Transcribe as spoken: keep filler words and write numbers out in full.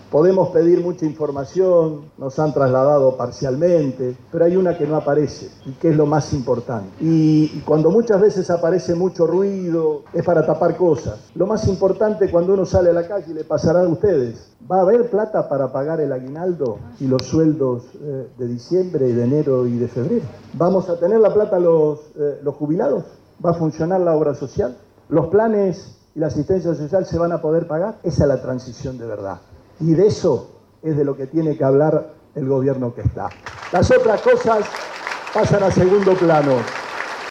Podemos pedir mucha información, nos han trasladado parcialmente, pero hay una que no aparece y que es lo más importante. Y cuando muchas veces aparece mucho ruido, es para tapar cosas. Lo más importante cuando uno sale a la calle, y le pasará a ustedes, ¿va a haber plata para pagar el aguinaldo y los sueldos eh, de diciembre, de enero y de febrero? ¿Vamos a tener la plata los, eh, los jubilados? ¿Va a funcionar la obra social? ¿Los planes y la asistencia social se van a poder pagar? Esa es la transición de verdad. Y de eso es de lo que tiene que hablar el gobierno que está. Las otras cosas pasan a segundo plano.